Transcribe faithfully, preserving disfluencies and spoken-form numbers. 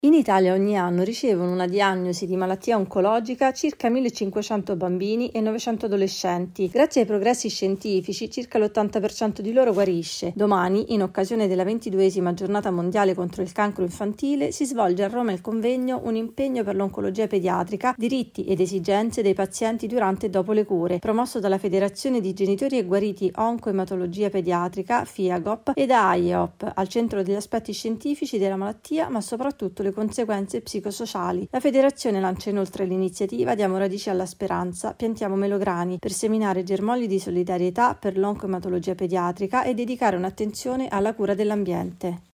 In Italia ogni anno ricevono una diagnosi di malattia oncologica circa millecinquecento bambini e novecento adolescenti. Grazie ai progressi scientifici, circa l'ottanta per cento di loro guarisce. Domani, in occasione della ventiduesima giornata mondiale contro il cancro infantile, si svolge a Roma il convegno Un impegno per l'oncologia pediatrica, diritti ed esigenze dei pazienti durante e dopo le cure, promosso dalla Federazione di Genitori e Guariti Oncoematologia Pediatrica, FIAGOP, e da A I E O P, al centro degli aspetti scientifici della malattia, ma soprattutto le conseguenze psicosociali. La federazione lancia inoltre l'iniziativa Diamo radici alla speranza, piantiamo melograni, per seminare germogli di solidarietà per l'oncoematologia pediatrica e dedicare un'attenzione alla cura dell'ambiente.